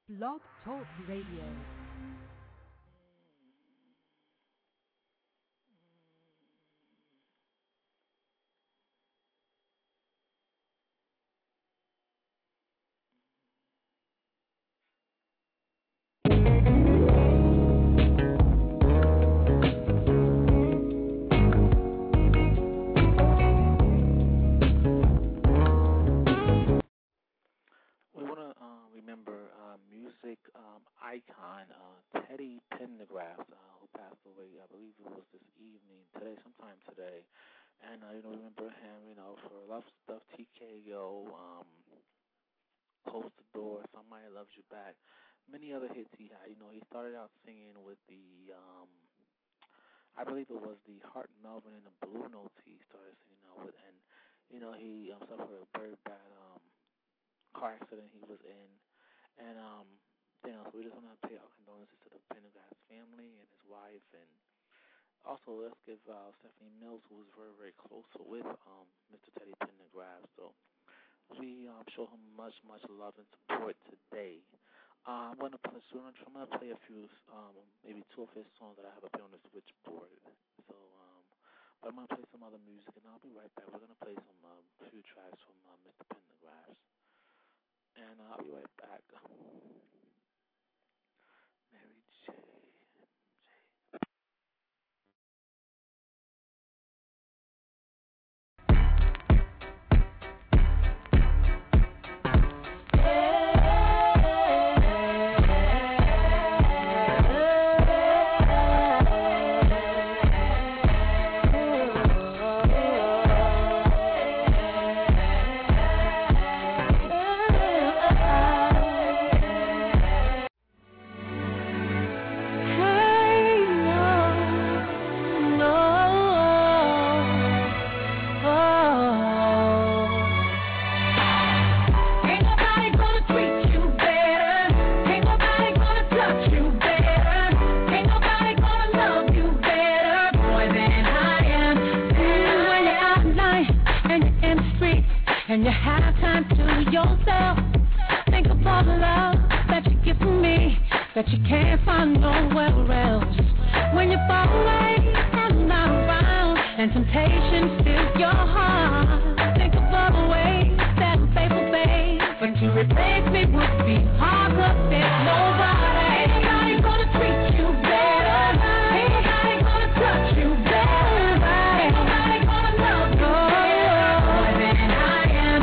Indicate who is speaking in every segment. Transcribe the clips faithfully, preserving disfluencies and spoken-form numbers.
Speaker 1: Blog Talk Radio.
Speaker 2: Icon, uh, Teddy Pendergrass, uh, who passed away, I believe it was this evening, today, sometime today. And, uh, you know, remember him, you know, for Love Stuff, T K O, um, Close the Door, Somebody Loves You Back, many other hits he had. You know, he started out singing with the, um, I believe it was the Hart Melvin and the Blue Notes he started singing out with. And, you know, he um, suffered a very bad um, car accident he was in. And, um, you know, so we just want to pay our condolences to the Pendergrass family and his wife, and also let's give uh, Stephanie Mills, who was very, very close with um, Mister Teddy Pendergrass. So we um, show him much, much love and support today. Uh, I'm going to play, so I'm going to play a few, um, maybe two of his songs that I have up here on the switchboard. So, um, but I'm going to play some other music, and I'll be right back. We're going to play some um, few tracks from uh, Mister Pendergrass, and uh, I'll be right back. Mary J.
Speaker 3: And you have time to yourself. Think of all the love that you get from me, that you can't find nowhere else. When you fall away and I'm not around, and temptation fills your heart, think of all the ways that I'm faithful, babe. But to replace me would be hard, 'cause there's nobody. Ain't nobody gonna treat you better. Ain't nobody gonna touch you better. Ain't nobody gonna love you more than I.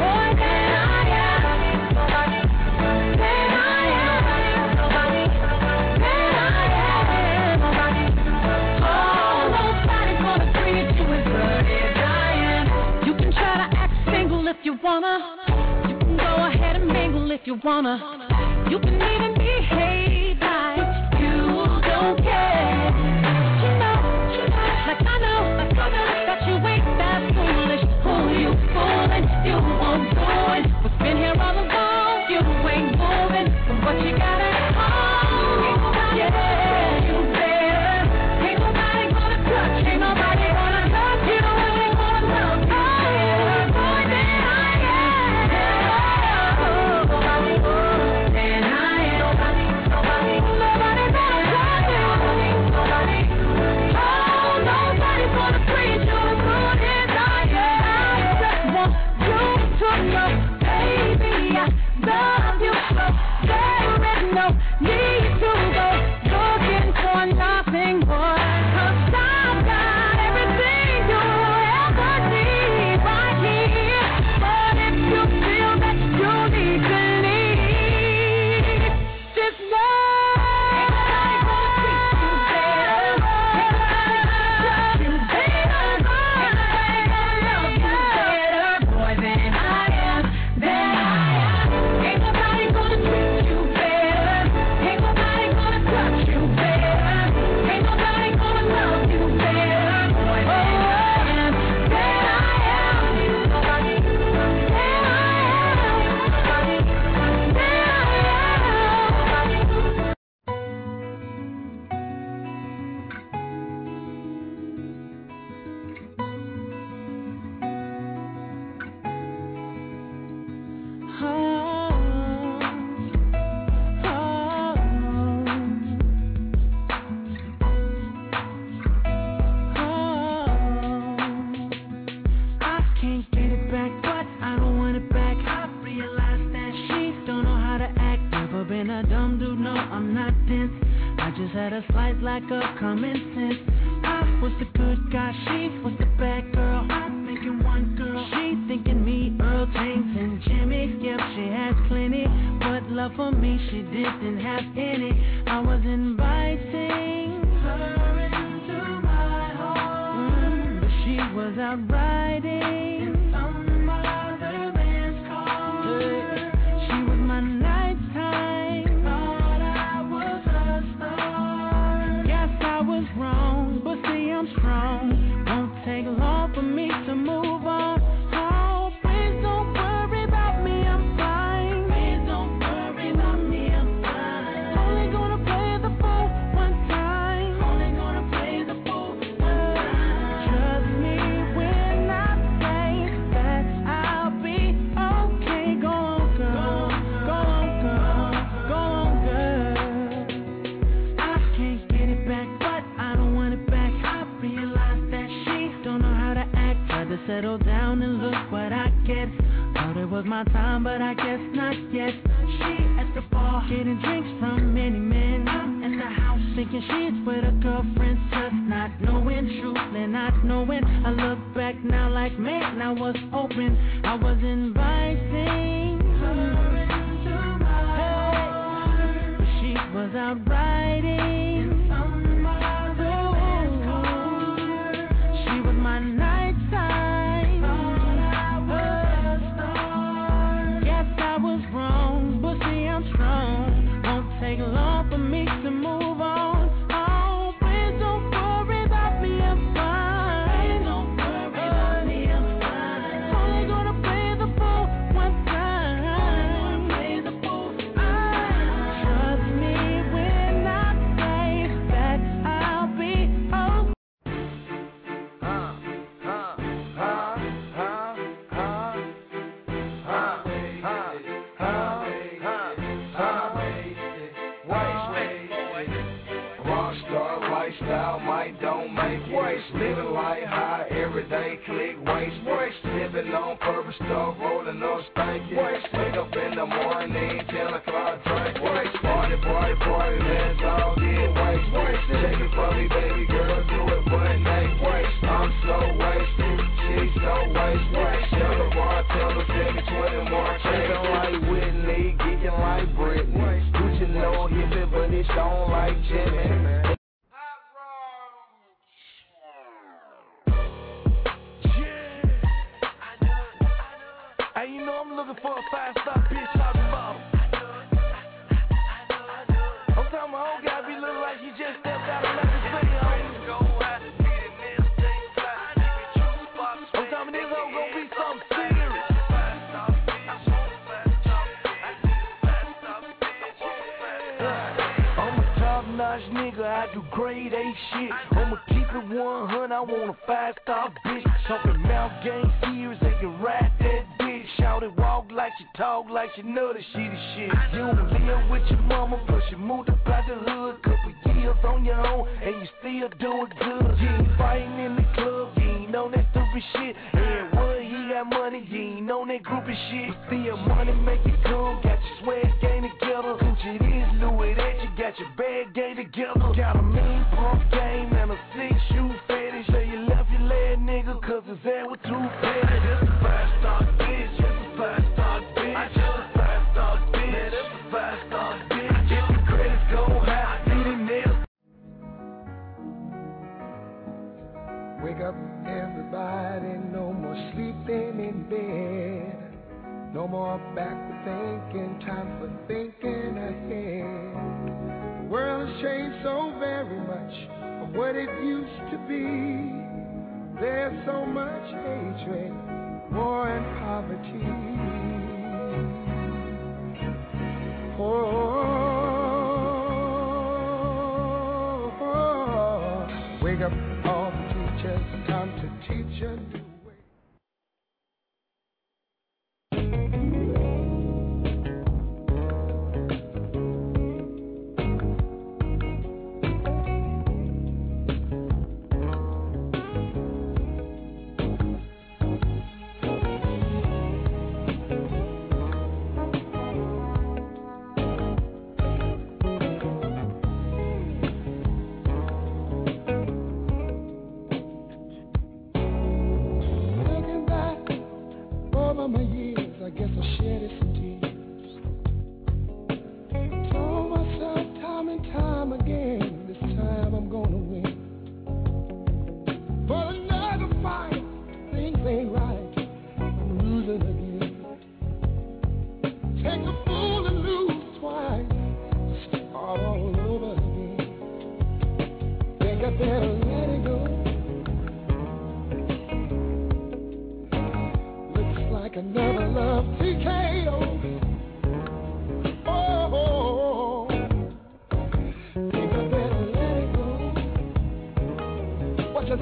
Speaker 3: If you wanna, you can go ahead and mingle if you wanna. You can even behave like you don't care. You know, you know, like I know, like I know that you ain't that foolish. Who you fooling? You won't do it. What's been here all along? You ain't moving from what you got at home. Yeah, you better. Ain't nobody gonna touch. Ain't nobody gonna touch you. Ain't gonna love you. No been a dumb dude, no, I'm not dense. I just had a slight lack of common sense. I was the good guy, she was the bad girl. I'm thinking one girl, she thinking me, Earl, James, and Jimmy. Yep, she has plenty, but love for me she didn't have any. I was inviting her into my home, mm, but she was out riding in some other man's car. Yeah. She was my nighttime, thought I was a star. Yes, I was wrong, but see I'm strong. Won't take long for me to move on. Oh, please don't worry about me, I'm fine. Please don't worry about me, I'm fine. Only gonna play the fool one time. Only gonna play the fool one time. Trust me when I say that I'll be okay. Go on, girl. Go on, girl. Go on, girl. I can't get it back, but I don't want it back. I realize that she don't know how to act. Tried to settle down and look what I get. Thought it was my time, but I guess not yet. She at the bar, getting drinks from many men. I'm in the house thinking she's with her girlfriends, just not knowing, truthfully not knowing. I look back now like, man, I was open. I was inviting her into my heart, but she was out riding in some other man's car. She was my nighttime, thought I was a star. Yes, I was wrong, but see I'm strong. Won't take long for me to move on. Oh, please don't worry about me, I'm fine. Please don't worry about me, I'm fine. Only gonna play the fool one time. Only gonna play the fool one time. Trust me when I say that I'll be okay.
Speaker 4: Rockstar lifestyle, might don't make it. Living life high, everyday click, waste. Living on purpose, stuff, rolling up stanky. Wake up in the morning, ten o'clock drink. Party, party, party, let's all get waste. Shake it for me, baby girl, do it butt naked. I'm so wasted, she's so wasted. Tell the bartender, send me twenty more checks. Shaking like Whitney, geeking like Britney. Gucci no hippie, but it's on like Jimmy. Hey, you know I'm looking for a five-star bitch talking about. I'm talking my old guy be looking like he just stepped out of Memphis City. I'm talking this hoe gon' be something serious. I'm a top-notch nigga, I do grade A shit. I'ma keep it one hundred, I want a five-star bitch. Talking mouth game serious, they can ride that bitch. Shout it, walk like she talk like she know that she the shit. You don't live with your mama, but you moved up out the hood. Couple years on your own, and you still doing good. You ain't fighting in the club, you ain't on that stupid shit. And what, he got money, you ain't on that groupie shit. Still money make it come, got your swag game together. Gucci this, Louis that, you got your bag game together. Got a mean pump game and a six-shoe fetish. So you left your leg, nigga, cause his ass was too petty. Just a five-star bitch, just a five-star bitch. I just a five-star bitch, man, that's a five-star bitch. If the credits go high, I need it nails.
Speaker 5: Wake up, everybody, no more sleeping in bed. No more backward thinking, time for thinking ahead. The world has changed so very much from what it used to be. There's so much hatred, war and poverty. Oh, oh, oh. Wake up all the teachers, time to teach a new way.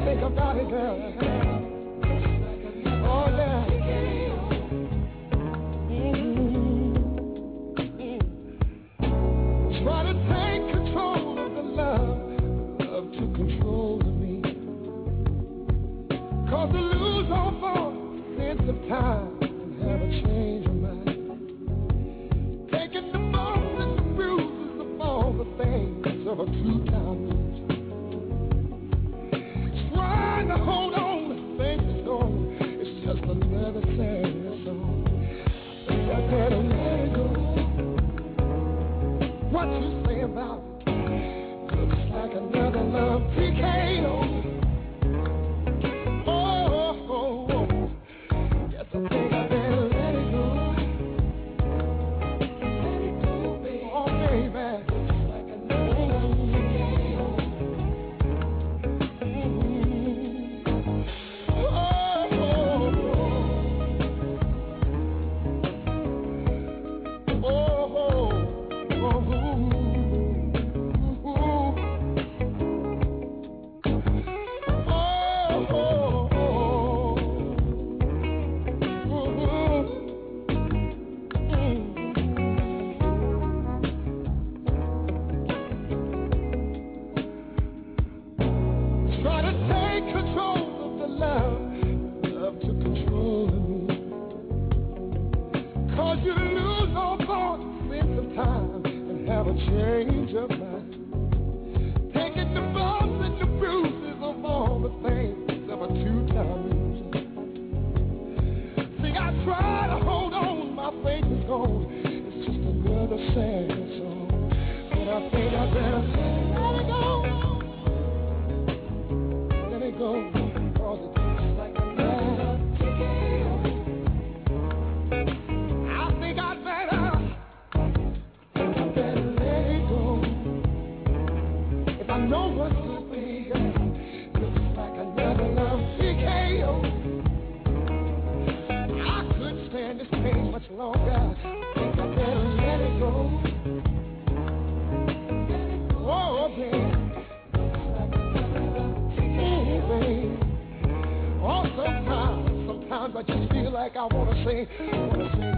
Speaker 5: think about it, girl. Oh, yeah. Mm-hmm. Try to take control of the love, love to control me. Cause to lose all thought, sense of time, and have a change of mind. Taking the bumps and the bruises of all the things of a two-time loser. Trying to hold on to things that's gone, it's just another sad song. I think I better let it go. What you say about it looks like another love T K O. Oh, oh, oh. Yes, I think I better let it go. Let it go, baby. Oh, baby. Looks like another love T K O. Mm-hmm. Oh, oh, oh. Oh, oh. Try to take control of the love, love to control me. Cause you lose all thought, sense of time, and have a change of mind. Taking the bumps and the bruises of all the things of a two-time loser. See, I try to hold on, my faith is gone. It's just another sad song. But I think I better let it go. Let it go, cause it looks like another T K O. I think I'd better, I better let it go. If I know what's to be, looks like another love T K O. I couldn't stand this pain much longer. I think I better let it go. Oh, baby. Oh, sometimes, sometimes I just feel like I wanna say, I wanna say